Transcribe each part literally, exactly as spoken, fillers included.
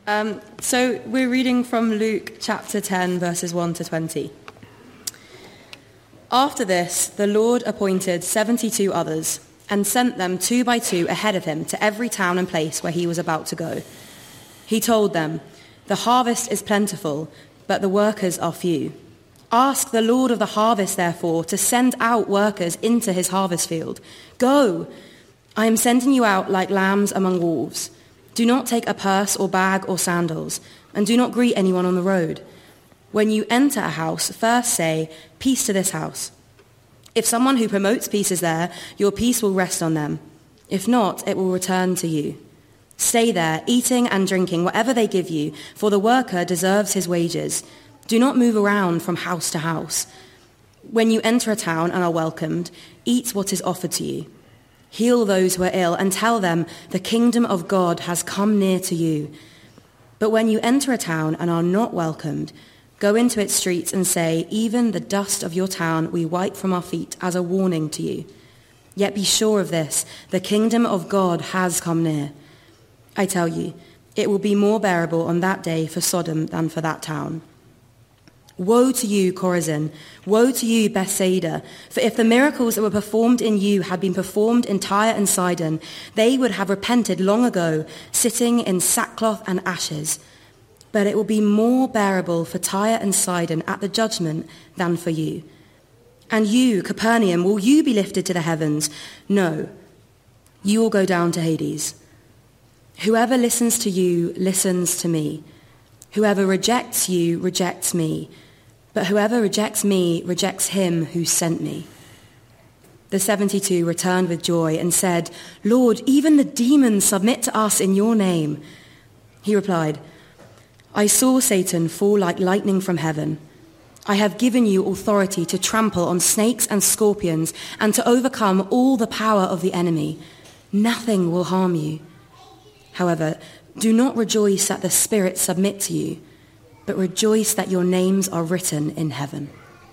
Um, so we're reading from Luke chapter ten, verses one to twenty. After this, the Lord appointed seventy-two others and sent them two by two ahead of him to every town and place where he was about to go. He told them, "The harvest is plentiful, but the workers are few. Ask the Lord of the harvest, therefore, to send out workers into his harvest field. Go! I am sending you out like lambs among wolves. Do not take a purse or bag or sandals, and do not greet anyone on the road. When you enter a house, first say, 'Peace to this house.' If someone who promotes peace is there, your peace will rest on them. If not, it will return to you. Stay there, eating and drinking whatever they give you, for the worker deserves his wages. Do not move around from house to house. When you enter a town and are welcomed, eat what is offered to you. Heal those who are ill and tell them the kingdom of God has come near to you. But when you enter a town and are not welcomed, go into its streets and say, 'Even the dust of your town we wipe from our feet as a warning to you.' Yet be sure of this, the kingdom of God has come near. I tell you, it will be more bearable on that day for Sodom than for that town. Woe to you, Chorazin! Woe to you, Bethsaida! For if the miracles that were performed in you had been performed in Tyre and Sidon, they would have repented long ago, sitting in sackcloth and ashes. But it will be more bearable for Tyre and Sidon at the judgment than for you. And you, Capernaum, will you be lifted to the heavens? No, you will go down to Hades. Whoever listens to you listens to me. Whoever rejects you rejects me. But whoever rejects me rejects him who sent me." The seventy-two returned with joy and said, "Lord, even the demons submit to us in your name." He replied, "I saw Satan fall like lightning from heaven. I have given you authority to trample on snakes and scorpions and to overcome all the power of the enemy. Nothing will harm you. However, do not rejoice that the spirits submit to you, but rejoice that your names are written in heaven."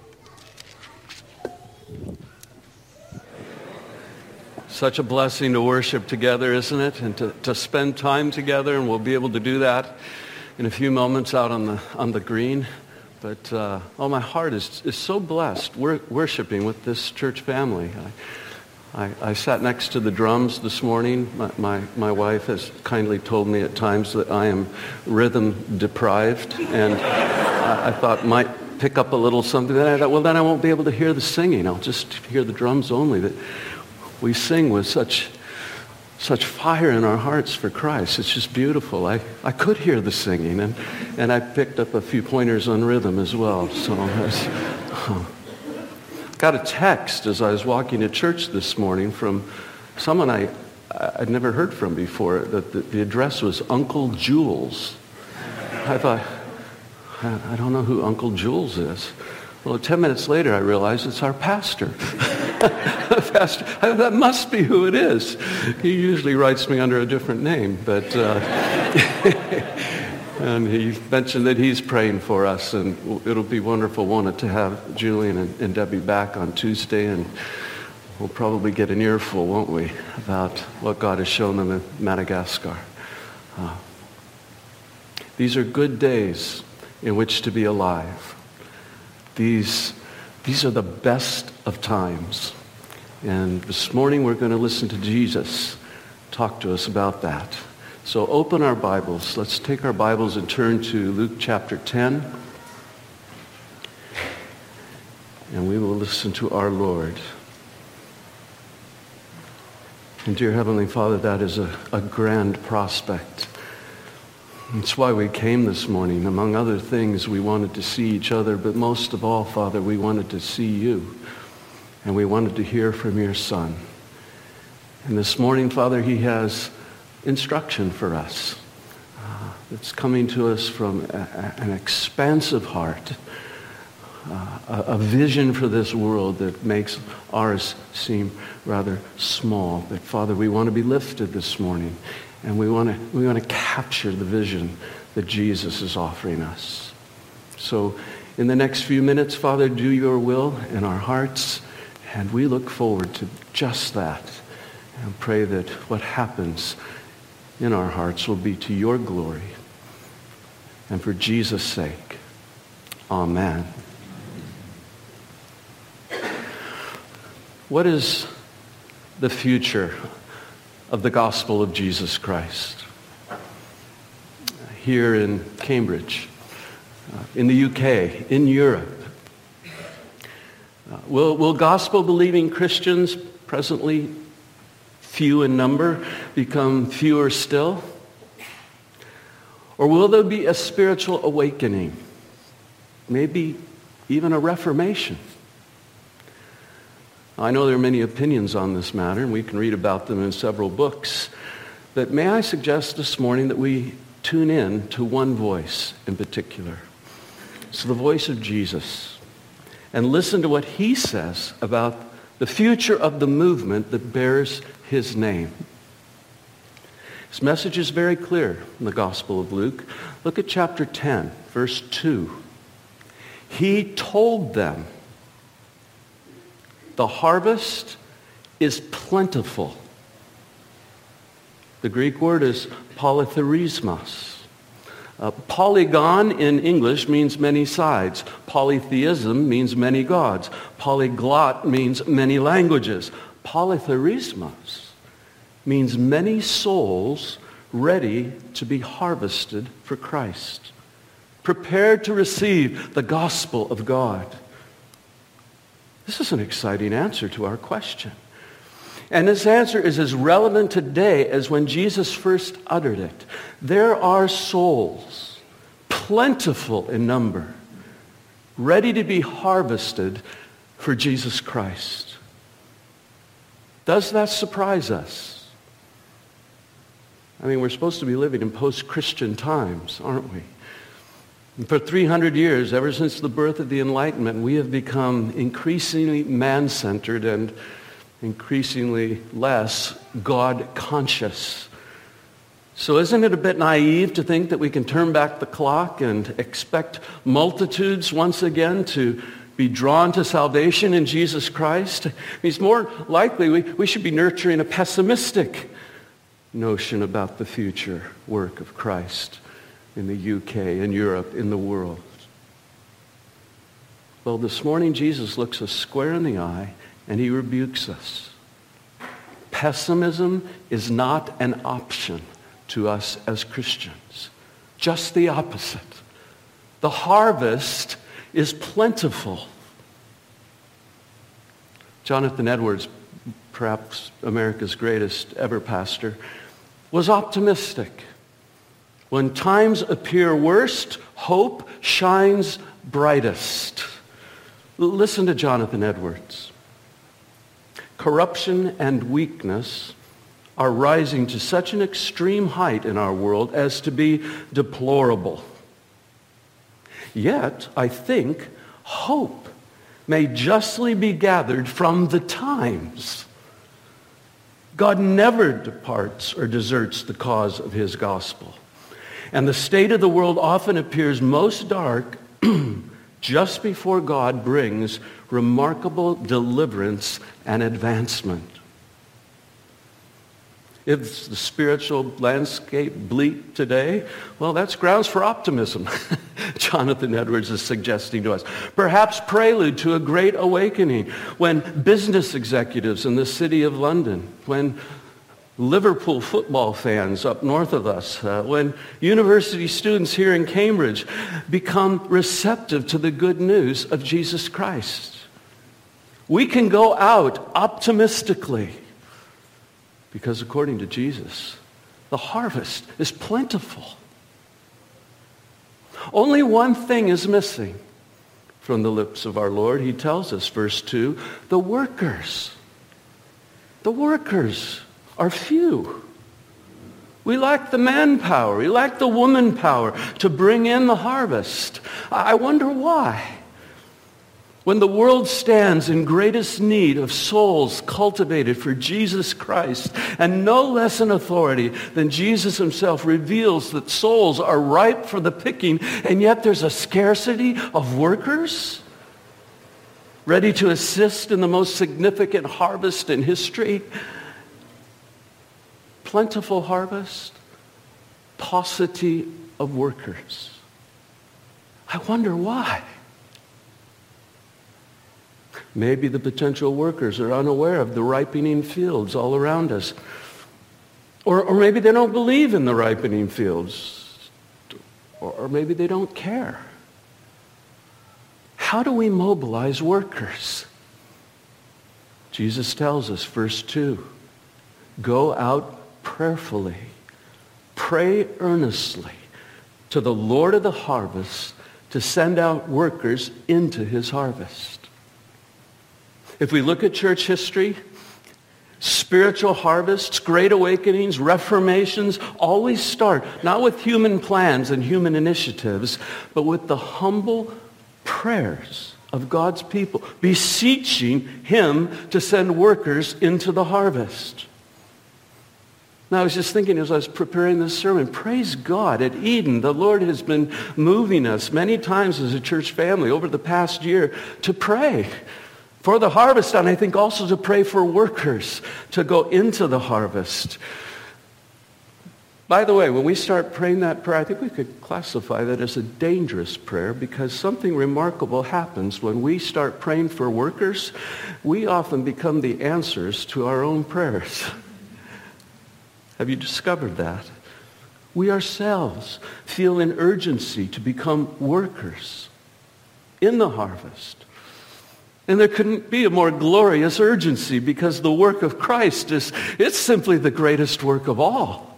Such a blessing to worship together, isn't it? And to, to spend time together, and we'll be able to do that in a few moments out on the on the green. But uh, oh, my heart is is so blessed wor- worshiping with this church family. I, I, I sat next to the drums this morning. My, my my wife has kindly told me at times that I am rhythm deprived, and I, I thought might pick up a little something. Then I thought, well, then I won't be able to hear the singing. I'll just hear the drums only. That we sing with such such fire in our hearts for Christ. It's just beautiful. I, I could hear the singing, and and I picked up a few pointers on rhythm as well. So. Oh. Got a text as I was walking to church this morning from someone I, I'd never heard from before. That the, the address was Uncle Jules. I thought, I don't know who Uncle Jules is. Well, ten minutes later, I realized it's our pastor. pastor. I, that must be who it is. He usually writes me under a different name, but... Uh, And he mentioned that he's praying for us, and it'll be wonderful, won't it, to have Julian and, and Debbie back on Tuesday, and we'll probably get an earful, won't we, about what God has shown them in Madagascar. Uh, these are good days in which to be alive. These, these are the best of times. And this morning we're going to listen to Jesus talk to us about that. So open our Bibles. Let's take our Bibles and turn to Luke chapter ten. And we will listen to our Lord. And dear Heavenly Father, that is a, a grand prospect. That's why we came this morning. Among other things, we wanted to see each other, but most of all, Father, we wanted to see you. And we wanted to hear from your Son. And this morning, Father, he has instruction for us. Uh, it's coming to us from a, a, an expansive heart, uh, a, a vision for this world that makes ours seem rather small. But Father, we want to be lifted this morning, and we want to we want to capture the vision that Jesus is offering us. So, in the next few minutes, Father, do your will in our hearts, and we look forward to just that, and pray that what happens in our hearts will be to your glory. and for Jesus' sake. Amen. What is the future of the gospel of Jesus Christ? Here in Cambridge, uh, in the U K, in Europe. Uh, will, will gospel-believing Christians, presently few in number, become fewer still? Or will there be a spiritual awakening? Maybe even a reformation? I know there are many opinions on this matter, and we can read about them in several books. But may I suggest this morning that we tune in to one voice in particular. It's the voice of Jesus. And listen to what he says about the future of the movement that bears his name. His message is very clear in the Gospel of Luke. Look at chapter ten, verse two. He told them, the harvest is plentiful. The Greek word is polytherismos. Uh, polygon in English means many sides. Polytheism means many gods. Polyglot means many languages. Polytherismos means many souls ready to be harvested for Christ, prepared to receive the gospel of God. This is an exciting answer to our question. And this answer is as relevant today as when Jesus first uttered it. There are souls, plentiful in number, ready to be harvested for Jesus Christ. Does that surprise us? I mean, we're supposed to be living in post-Christian times, aren't we? And for three hundred years, ever since the birth of the Enlightenment, we have become increasingly man-centered and increasingly less God-conscious. So isn't it a bit naive to think that we can turn back the clock and expect multitudes once again to be drawn to salvation in Jesus Christ? It's more likely we, we should be nurturing a pessimistic notion about the future work of Christ in the U K, in Europe, in the world. Well, this morning Jesus looks us square in the eye and he rebukes us. Pessimism is not an option to us as Christians. Just the opposite. The harvest is plentiful. Jonathan Edwards, perhaps America's greatest ever pastor, was optimistic. When times appear worst, hope shines brightest. Listen to Jonathan Edwards. Corruption and weakness are rising to such an extreme height in our world as to be deplorable. Yet, I think, hope may justly be gathered from the times. God never departs or deserts the cause of his gospel. And the state of the world often appears most dark just before God brings remarkable deliverance and advancement. Is the spiritual landscape bleak today? Well, that's grounds for optimism, Jonathan Edwards is suggesting to us. Perhaps prelude to a great awakening when business executives in the city of London, when Liverpool football fans up north of us, uh, when university students here in Cambridge become receptive to the good news of Jesus Christ. We can go out optimistically because according to Jesus, the harvest is plentiful. Only one thing is missing from the lips of our Lord. He tells us, verse two, the workers. The workers are few. We lack the manpower. We lack the woman power to bring in the harvest. I wonder why. When the world stands in greatest need of souls cultivated for Jesus Christ, and no less an authority than Jesus himself reveals that souls are ripe for the picking, and yet there's a scarcity of workers ready to assist in the most significant harvest in history. Plentiful harvest, paucity of workers. I wonder why. Maybe the potential workers are unaware of the ripening fields all around us. Or, or maybe they don't believe in the ripening fields. Or, or maybe they don't care. How do we mobilize workers? Jesus tells us, verse two, go out prayerfully, pray earnestly to the Lord of the harvest to send out workers into his harvest. If we look at church history, spiritual harvests, great awakenings, reformations always start not with human plans and human initiatives, but with the humble prayers of God's people, beseeching him to send workers into the harvest. Now, I was just thinking as I was preparing this sermon, praise God, at Eden, the Lord has been moving us many times as a church family over the past year to pray for the harvest, and I think also to pray for workers to go into the harvest. By the way, when we start praying that prayer, I think we could classify that as a dangerous prayer, because something remarkable happens when we start praying for workers. We often become the answers to our own prayers. Have you discovered that? We ourselves feel an urgency to become workers in the harvest. And there couldn't be a more glorious urgency, because the work of Christ is, it's simply the greatest work of all.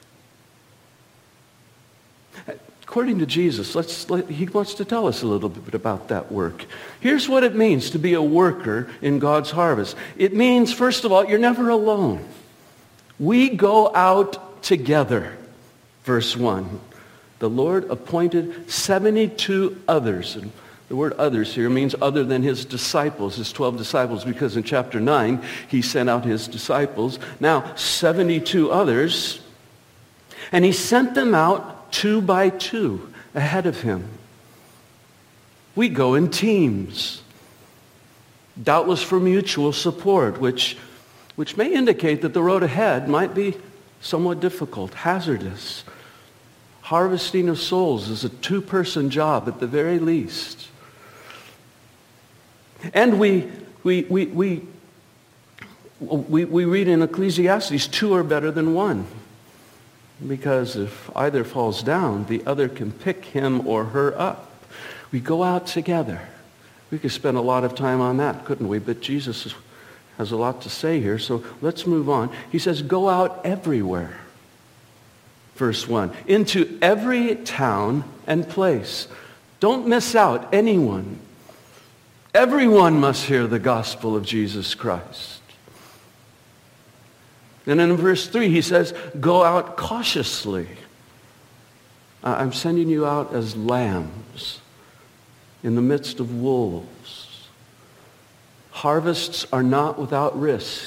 According to Jesus, let's, let, he wants to tell us a little bit about that work. Here's what it means to be a worker in God's harvest. It means, first of all, you're never alone. We go out together. Verse one, the Lord appointed seventy-two others. And the word others here means other than his disciples, his twelve disciples, because in chapter nine, he sent out his disciples. Now, seventy-two others, and he sent them out two by two ahead of him. We go in teams, doubtless for mutual support, which, which may indicate that the road ahead might be somewhat difficult, hazardous. Harvesting of souls is a two-person job at the very least. And we we we we we, we read in Ecclesiastes, two are better than one. Because if either falls down, the other can pick him or her up. We go out together. We could spend a lot of time on that, couldn't we? But Jesus has a lot to say here, so let's move on. He says, go out everywhere. Verse one, into every town and place. Don't miss out anyone. Everyone must hear the gospel of Jesus Christ. And in verse three, he says, go out cautiously. I'm sending you out as lambs in the midst of wolves. Harvests are not without risk.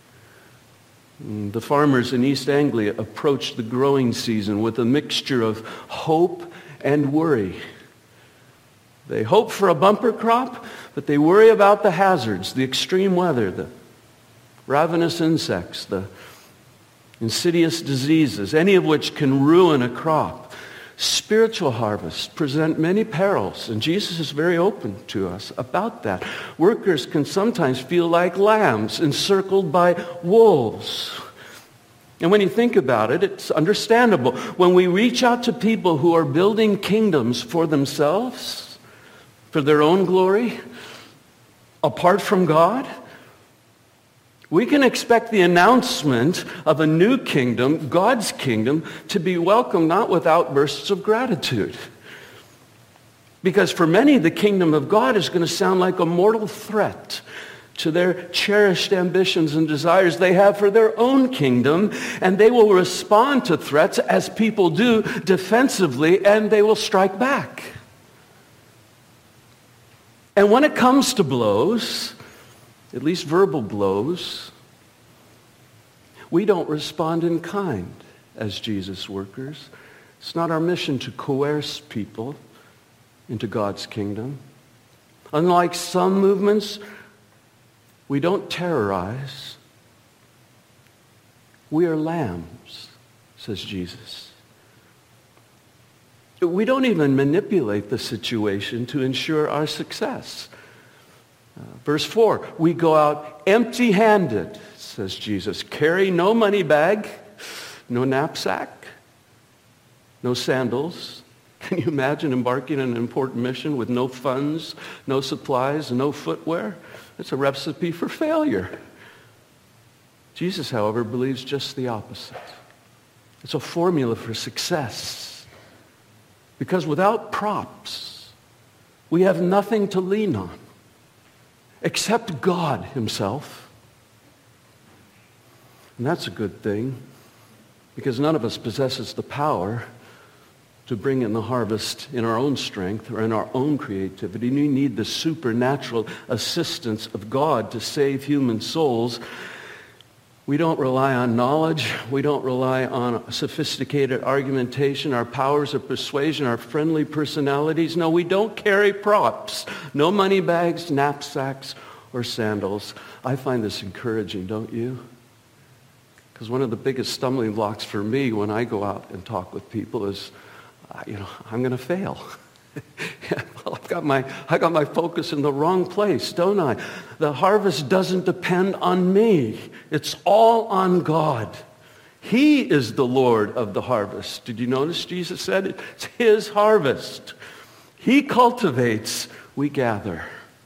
The farmers in East Anglia approached the growing season with a mixture of hope and worry. They hope for a bumper crop, but they worry about the hazards, the extreme weather, the ravenous insects, the insidious diseases, any of which can ruin a crop. Spiritual harvests present many perils, and Jesus is very open to us about that. Workers can sometimes feel like lambs encircled by wolves. And when you think about it, it's understandable. When we reach out to people who are building kingdoms for themselves, for their own glory, apart from God, we can expect the announcement of a new kingdom, God's kingdom, to be welcomed not with outbursts of gratitude. Because for many, the kingdom of God is going to sound like a mortal threat to their cherished ambitions and desires they have for their own kingdom, and they will respond to threats, as people do, defensively, and they will strike back. And when it comes to blows, at least verbal blows, we don't respond in kind as Jesus workers. It's not our mission to coerce people into God's kingdom. Unlike some movements, we don't terrorize. We are lambs, says Jesus. We don't even manipulate the situation to ensure our success. Uh, verse four, we go out empty-handed, says Jesus. Carry no money bag, no knapsack, no sandals. Can you imagine embarking on an important mission with no funds, no supplies, no footwear? It's a recipe for failure. Jesus, however, believes just the opposite. It's a formula for success. Because without props, we have nothing to lean on except God himself. And that's a good thing, because none of us possesses the power to bring in the harvest in our own strength or in our own creativity. We need the supernatural assistance of God to save human souls. We don't rely on knowledge. We don't rely on sophisticated argumentation, our powers of persuasion, our friendly personalities. No, we don't carry props. No money bags, knapsacks, or sandals. I find this encouraging, don't you? Because one of the biggest stumbling blocks for me when I go out and talk with people is, uh, you know, I'm going to fail. Well, I've got my, I got my focus in the wrong place, don't I? The harvest doesn't depend on me. It's all on God. He is the Lord of the harvest. Did you notice Jesus said it? It's his harvest. He cultivates, we gather.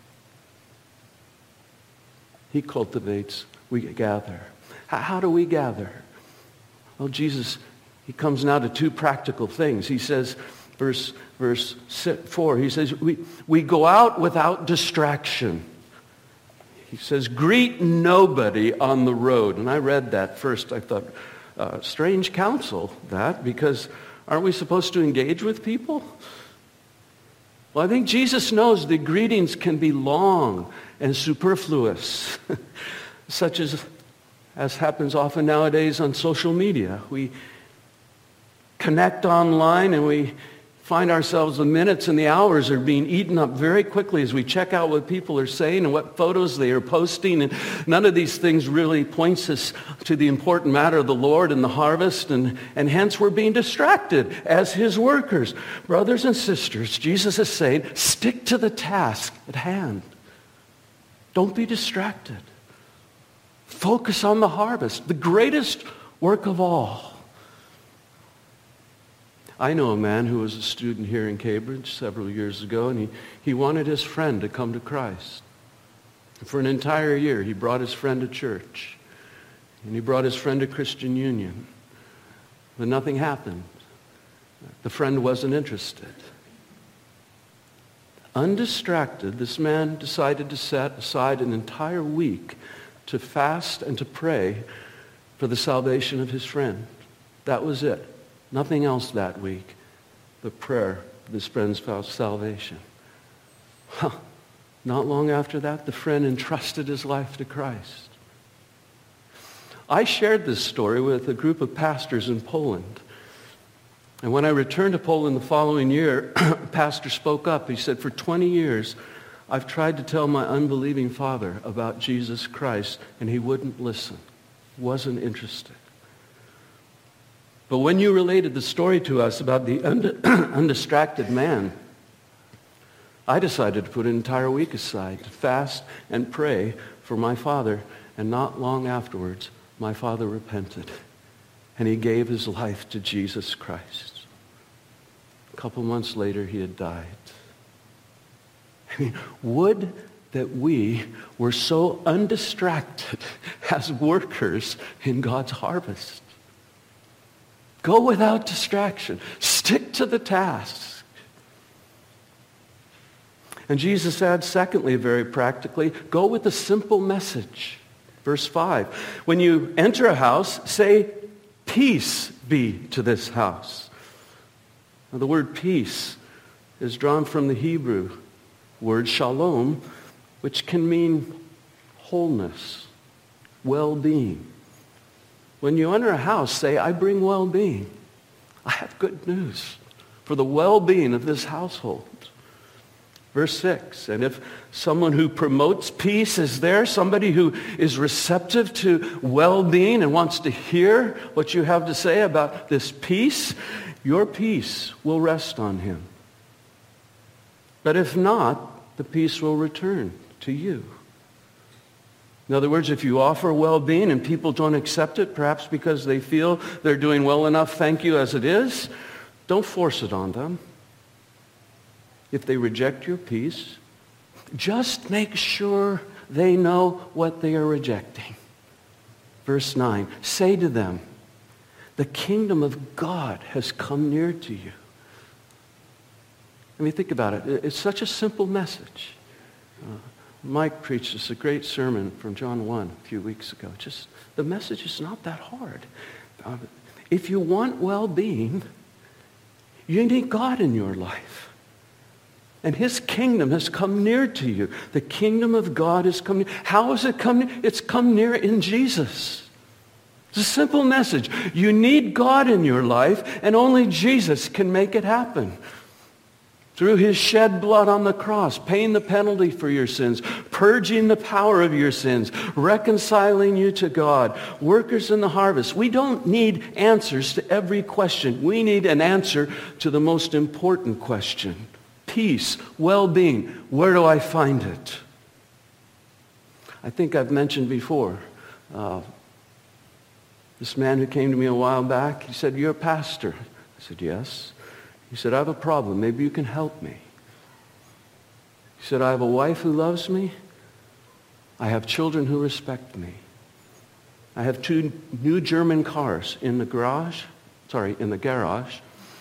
He cultivates, we gather. How, how do we gather? Well, Jesus, he comes now to two practical things. He says, verse Verse four, he says, we, we go out without distraction. He says, greet nobody on the road. And I read that first. I thought, uh, strange counsel, that, because aren't we supposed to engage with people? Well, I think Jesus knows the greetings can be long and superfluous, such as, as happens often nowadays on social media. We connect online and we find ourselves, the minutes and the hours are being eaten up very quickly as we check out what people are saying and what photos they are posting. And none of these things really points us to the important matter of the Lord and the harvest. And, and hence we're being distracted as his workers. Brothers and sisters, Jesus is saying, stick to the task at hand. Don't be distracted. Focus on the harvest, the greatest work of all. I know a man who was a student here in Cambridge several years ago, and he, he wanted his friend to come to Christ. And for an entire year, he brought his friend to church, and he brought his friend to Christian Union. But nothing happened. The friend wasn't interested. Undistracted, this man decided to set aside an entire week to fast and to pray for the salvation of his friend. That was it. Nothing else that week. The prayer for this friend's salvation. Well, not long after that, the friend entrusted his life to Christ. I shared this story with a group of pastors in Poland. And when I returned to Poland the following year, a pastor spoke up. He said, for twenty years, I've tried to tell my unbelieving father about Jesus Christ, and he wouldn't listen. Wasn't interested. But when you related the story to us about the undistracted man, I decided to put an entire week aside to fast and pray for my father. And not long afterwards, my father repented. And he gave his life to Jesus Christ. A couple months later, he had died. I mean, would that we were so undistracted as workers in God's harvest. Go without distraction. Stick to the task. And Jesus adds, secondly, very practically, go with a simple message. Verse five, when you enter a house, say, peace be to this house. Now, the word peace is drawn from the Hebrew word shalom, which can mean wholeness, well-being. When you enter a house, say, I bring well-being. I have good news for the well-being of this household. Verse six, and if someone who promotes peace is there, somebody who is receptive to well-being and wants to hear what you have to say about this peace, your peace will rest on him. But if not, the peace will return to you. In other words, if you offer well-being and people don't accept it, perhaps because they feel they're doing well enough, thank you as it is, don't force it on them. If they reject your peace, just make sure they know what they are rejecting. Verse nine, say to them, the kingdom of God has come near to you. I mean, think about it. It's such a simple message. Uh, Mike preached us a great sermon from John one a few weeks ago. Just the message is not that hard. Uh, if you want well-being, you need God in your life. And his kingdom has come near to you. The kingdom of God has come near. How has it come near? It's come near in Jesus. It's a simple message. You need God in your life, and only Jesus can make it happen. Through his shed blood on the cross, paying the penalty for your sins, purging the power of your sins, reconciling you to God, workers in the harvest. We don't need answers to every question. We need an answer to the most important question. Peace, well-being, where do I find it? I think I've mentioned before, uh, this man who came to me a while back, he said, you're a pastor. I said, yes. He said, I have a problem. Maybe you can help me. He said, I have a wife who loves me. I have children who respect me. I have two new German cars in the garage. Sorry, in the garage.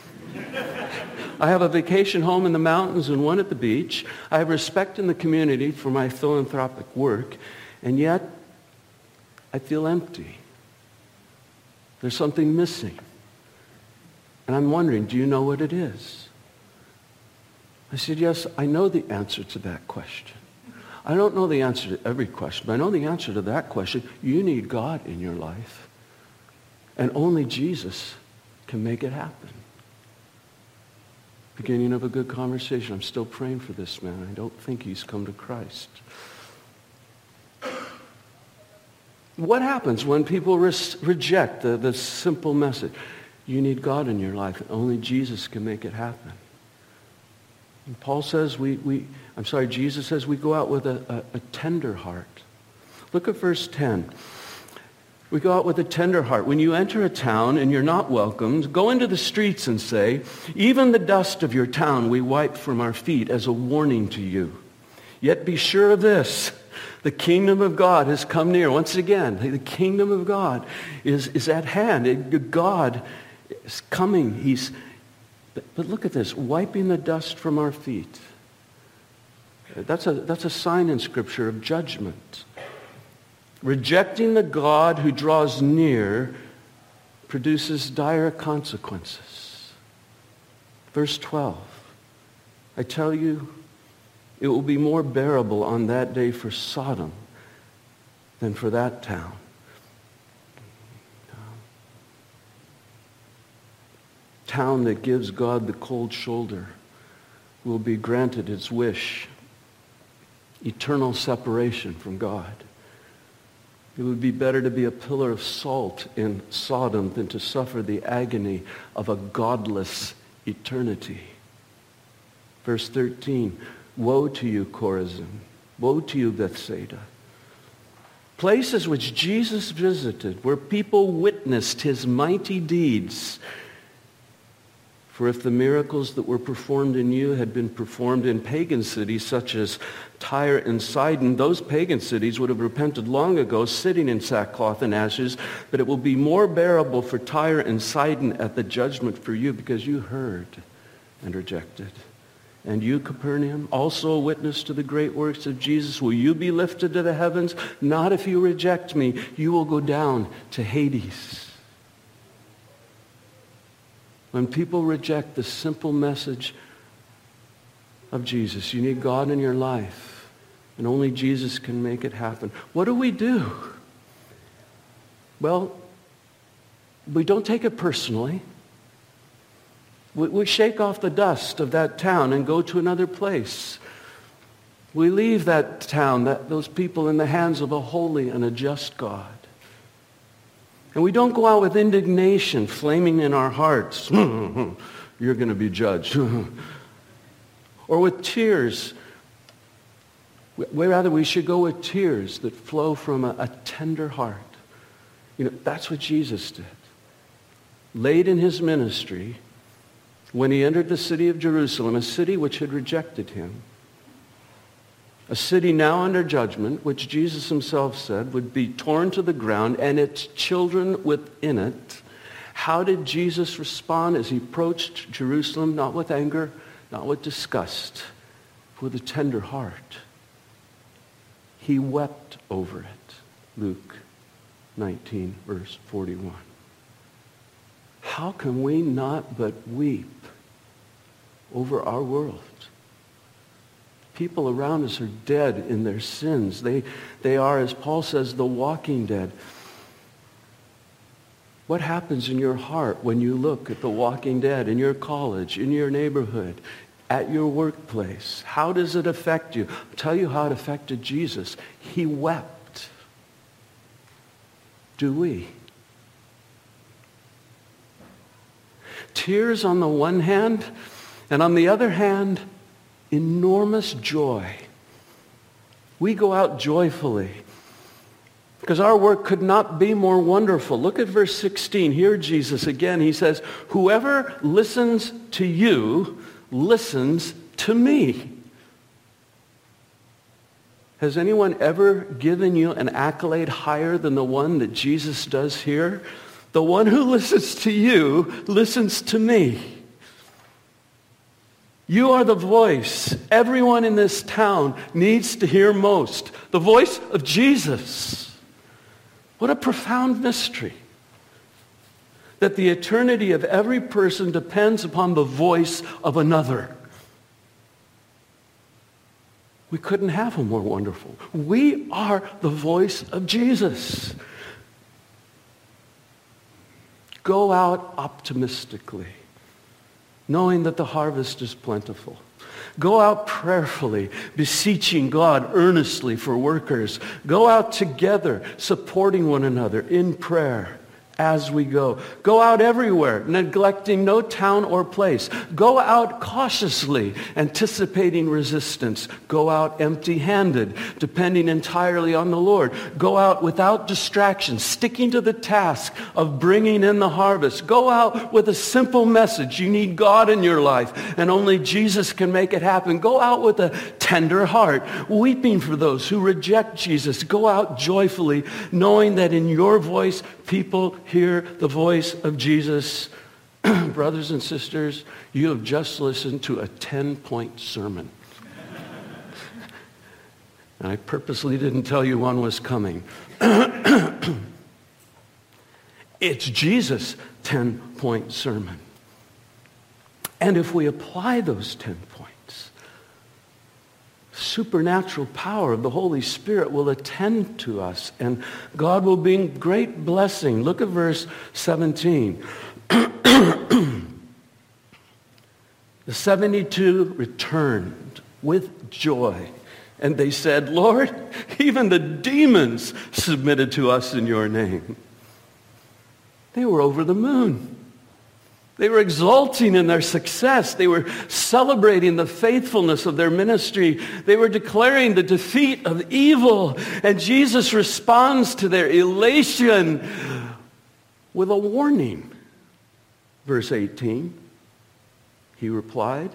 I have a vacation home in the mountains and one at the beach. I have respect in the community for my philanthropic work. And yet, I feel empty. There's something missing. And I'm wondering, do you know what it is? I said, yes, I know the answer to that question. I don't know the answer to every question, but I know the answer to that question. You need God in your life. And only Jesus can make it happen. Beginning of a good conversation. I'm still praying for this man. I don't think he's come to Christ. What happens when people res- reject the, the simple message? You need God in your life, and only Jesus can make it happen. And Paul says we, we I'm sorry, Jesus says we go out with a, a, a tender heart. Look at verse ten. We go out with a tender heart. When you enter a town and you're not welcomed, go into the streets and say, even the dust of your town we wipe from our feet as a warning to you. Yet be sure of this, the kingdom of God has come near. Once again, the kingdom of God is, is at hand. It, God is coming. He's, but, but look at this, wiping the dust from our feet. That's a, that's a sign in Scripture of judgment. Rejecting the God who draws near produces dire consequences. Verse twelve, I tell you, it will be more bearable on that day for Sodom than for that town. Town that gives God the cold shoulder will be granted its wish, eternal separation from God. It would be better to be a pillar of salt in Sodom than to suffer the agony of a godless eternity. Verse thirteen, woe to you, Chorazin. Woe to you, Bethsaida. Places which Jesus visited, where people witnessed his mighty deeds. For if the miracles that were performed in you had been performed in pagan cities such as Tyre and Sidon, those pagan cities would have repented long ago, sitting in sackcloth and ashes. But it will be more bearable for Tyre and Sidon at the judgment for you, because you heard and rejected. And you, Capernaum, also a witness to the great works of Jesus, will you be lifted to the heavens? Not if you reject me. You will go down to Hades. When people reject the simple message of Jesus, you need God in your life, and only Jesus can make it happen. What do we do? Well, we don't take it personally. We, we shake off the dust of that town and go to another place. We leave that town, that, those people in the hands of a holy and a just God. And we don't go out with indignation flaming in our hearts. You're going to be judged. Or with tears. We, rather, we should go with tears that flow from a, a tender heart. You know, that's what Jesus did. Late in his ministry, when he entered the city of Jerusalem, a city which had rejected him, a city now under judgment, which Jesus himself said would be torn to the ground and its children within it. How did Jesus respond as he approached Jerusalem? Not with anger, not with disgust, but with a tender heart. He wept over it. Luke nineteen, verse forty-one. How can we not but weep over our world? People around us are dead in their sins. They, they are, as Paul says, the walking dead. What happens in your heart when you look at the walking dead in your college, in your neighborhood, at your workplace? How does it affect you? I'll tell you how it affected Jesus. He wept. Do we? Tears on the one hand, and on the other hand, enormous joy. We go out joyfully because our work could not be more wonderful. Look at verse sixteen. Here Jesus again, he says, whoever listens to you listens to me. Has anyone ever given you an accolade higher than the one that Jesus does here? The one who listens to you listens to me. You are the voice everyone in this town needs to hear most. The voice of Jesus. What a profound mystery. That the eternity of every person depends upon the voice of another. We couldn't have a more wonderful. We are the voice of Jesus. Go out optimistically, knowing that the harvest is plentiful. Go out prayerfully, beseeching God earnestly for workers. Go out together, supporting one another in prayer as we go. Go out everywhere, neglecting no town or place. Go out cautiously, anticipating resistance. Go out empty-handed, depending entirely on the Lord. Go out without distraction, sticking to the task of bringing in the harvest. Go out with a simple message. You need God in your life, and only Jesus can make it happen. Go out with a tender heart, weeping for those who reject Jesus. Go out joyfully, knowing that in your voice, people hear the voice of Jesus. Brothers and sisters, you have just listened to a ten-point sermon. And I purposely didn't tell you one was coming. It's Jesus' ten-point sermon. And if we apply those ten points, supernatural power of the Holy Spirit will attend to us, and God will bring great blessing. Look at verse seventeen. The seventy-two returned with joy, and they said, Lord, even the demons submitted to us in your name. They were over the moon. They were exulting in their success. They were celebrating the faithfulness of their ministry. They were declaring the defeat of evil. And Jesus responds to their elation with a warning. Verse eighteen, he replied,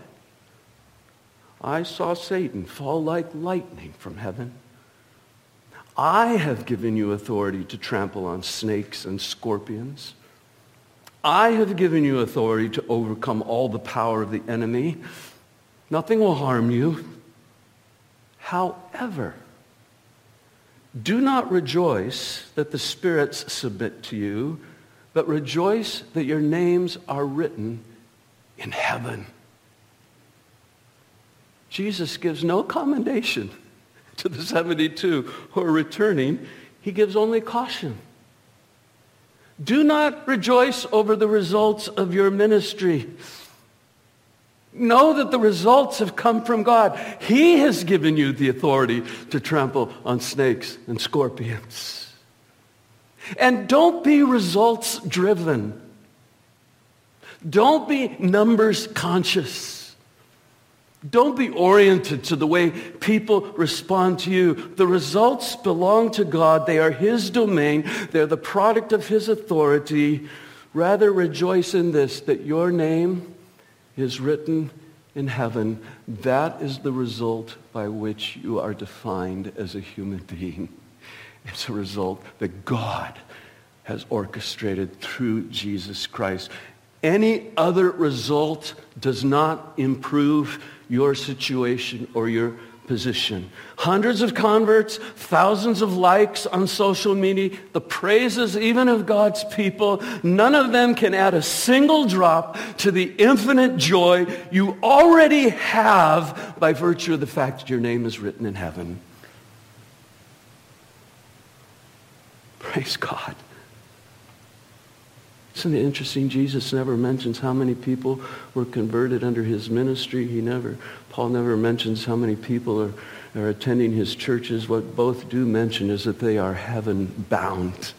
I saw Satan fall like lightning from heaven. I have given you authority to trample on snakes and scorpions. I have given you authority to overcome all the power of the enemy. Nothing will harm you. However, do not rejoice that the spirits submit to you, but rejoice that your names are written in heaven. Jesus gives no commendation to the seventy-two who are returning. He gives only caution. Do not rejoice over the results of your ministry. Know that the results have come from God. He has given you the authority to trample on snakes and scorpions. And don't be results driven. Don't be numbers conscious. Don't be oriented to the way people respond to you. The results belong to God. They are His domain. They're the product of His authority. Rather rejoice in this, that your name is written in heaven. That is the result by which you are defined as a human being. It's a result that God has orchestrated through Jesus Christ. Any other result does not improve your situation or your position. Hundreds of converts, thousands of likes on social media, the praises even of God's people, none of them can add a single drop to the infinite joy you already have by virtue of the fact that your name is written in heaven. Praise God. Isn't it interesting? Jesus never mentions how many people were converted under his ministry. He never, Paul never mentions how many people are, are attending his churches. What both do mention is that they are heaven bound.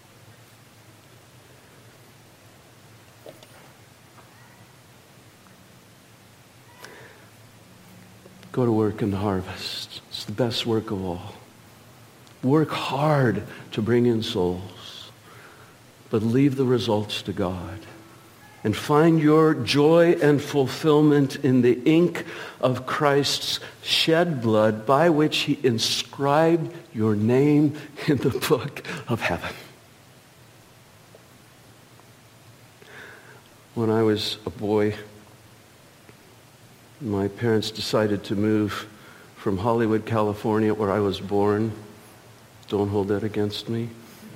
Go to work in the harvest. It's the best work of all. Work hard to bring in souls. But leave the results to God. And find your joy and fulfillment in the ink of Christ's shed blood by which he inscribed your name in the book of heaven. When I was a boy, my parents decided to move from Hollywood, California, where I was born. Don't hold that against me.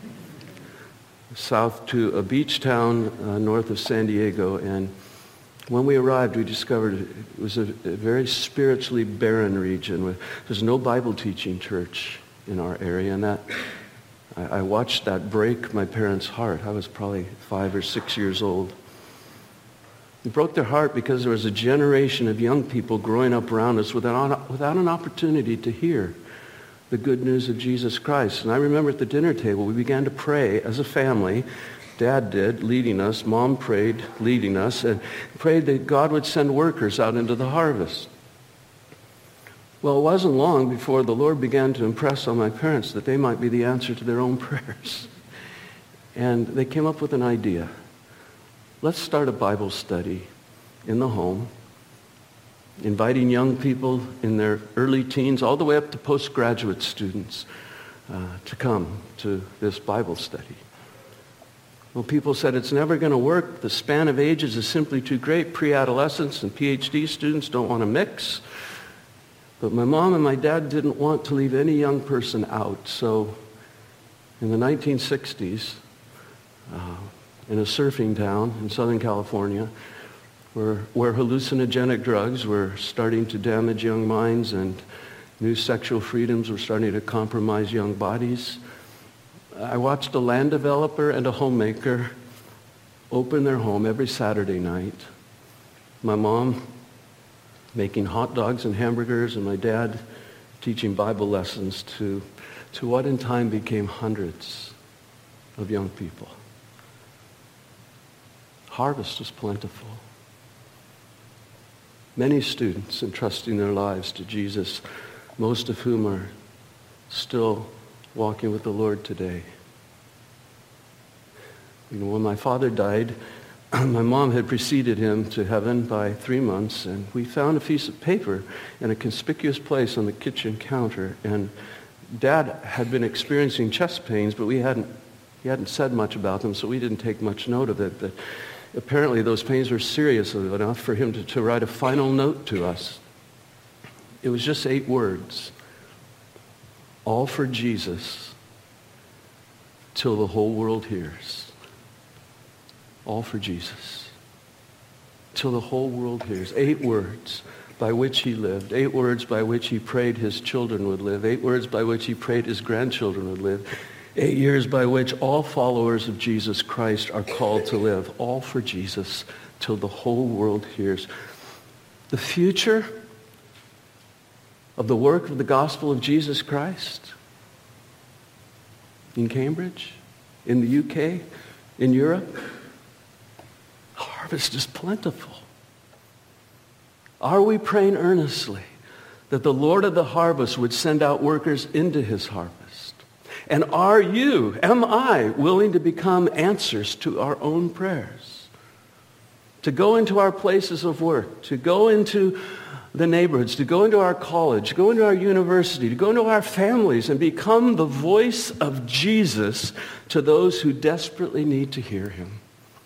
South to a beach town uh, north of San Diego, and when we arrived, we discovered it was a, a very spiritually barren region. There's no Bible teaching church in our area, and that I, I watched that break my parents' heart. I was probably five or six years old. It broke their heart because there was a generation of young people growing up around us without, without an opportunity to hear the good news of Jesus Christ. And I remember at the dinner table, we began to pray as a family. Dad did, leading us. Mom prayed, leading us, and prayed that God would send workers out into the harvest. Well, it wasn't long before the Lord began to impress on my parents that they might be the answer to their own prayers. And they came up with an idea. Let's start a Bible study in the home, inviting young people in their early teens all the way up to postgraduate students uh, to come to this Bible study. Well, people said it's never going to work. The span of ages is simply too great. Pre-adolescents and P H D students don't want to mix. But my mom and my dad didn't want to leave any young person out. So in the nineteen sixties, uh, in a surfing town in Southern California, Where, where hallucinogenic drugs were starting to damage young minds and new sexual freedoms were starting to compromise young bodies. I watched a land developer and a homemaker open their home every Saturday night. My mom making hot dogs and hamburgers, and my dad teaching Bible lessons to, to what in time became hundreds of young people. Harvest was plentiful. Many students entrusting their lives to Jesus, most of whom are still walking with the Lord today. You know, when my father died, my mom had preceded him to heaven by three months, and we found a piece of paper in a conspicuous place on the kitchen counter. And Dad had been experiencing chest pains, but we hadn't, he hadn't said much about them, so we didn't take much note of it. But apparently those pains were serious enough for him to, to write a final note to us. It was just eight words. All for Jesus till the whole world hears. All for Jesus till the whole world hears. Eight words by which he lived. Eight words by which he prayed his children would live. Eight words by which he prayed his grandchildren would live. Eight years by which all followers of Jesus Christ are called to live. All for Jesus till the whole world hears. the future of the work of the gospel of Jesus Christ in Cambridge, in the U K, in Europe. The harvest is plentiful. Are we praying earnestly that the Lord of the harvest would send out workers into his harvest? And are you, am I, willing to become answers to our own prayers? To go into our places of work, to go into the neighborhoods, to go into our college, to go into our university, to go into our families and become the voice of Jesus to those who desperately need to hear him.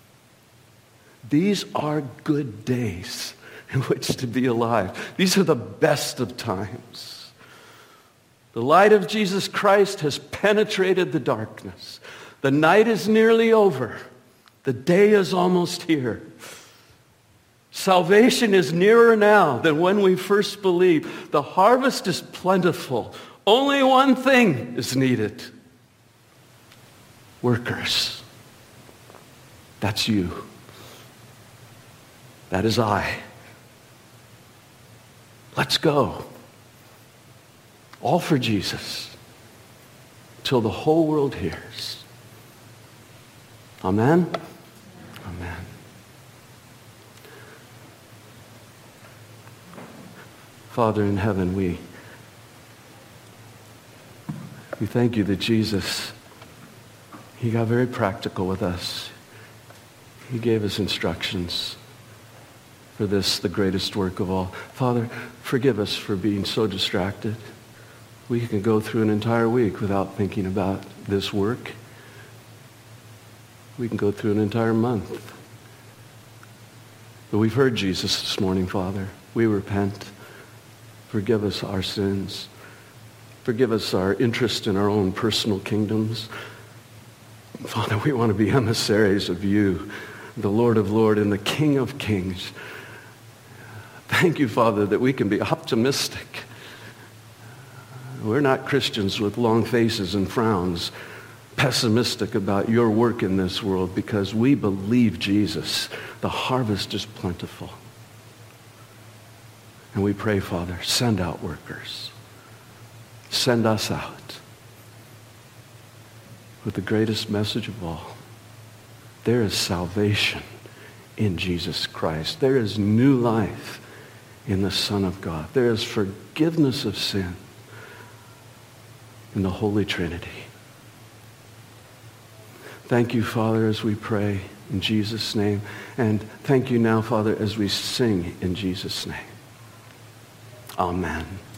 These are good days in which to be alive. These are the best of times. The light of Jesus Christ has penetrated the darkness. The night is nearly over. The day is almost here. Salvation is nearer now than when we first believed. The harvest is plentiful. Only one thing is needed. Workers. That's you. That is I. Let's go. All for Jesus. Till the whole world hears. Amen? Amen. Father in heaven, we, we thank you that Jesus, he got very practical with us. He gave us instructions for this, the greatest work of all. Father, forgive us for being so distracted. We can go through an entire week without thinking about this work. We can go through an entire month. But we've heard Jesus this morning, Father. We repent. Forgive us our sins. Forgive us our interest in our own personal kingdoms. Father, we want to be emissaries of you, the Lord of Lords and the King of Kings. Thank you, Father, that we can be optimistic. We're not Christians with long faces and frowns, pessimistic about your work in this world, because we believe Jesus. The harvest is plentiful. And we pray, Father, send out workers. Send us out with the greatest message of all. There is salvation in Jesus Christ. There is new life in the Son of God. There is forgiveness of sin in the Holy Trinity. Thank you, Father, as we pray in Jesus' name. And thank you now, Father, as we sing in Jesus' name. Amen.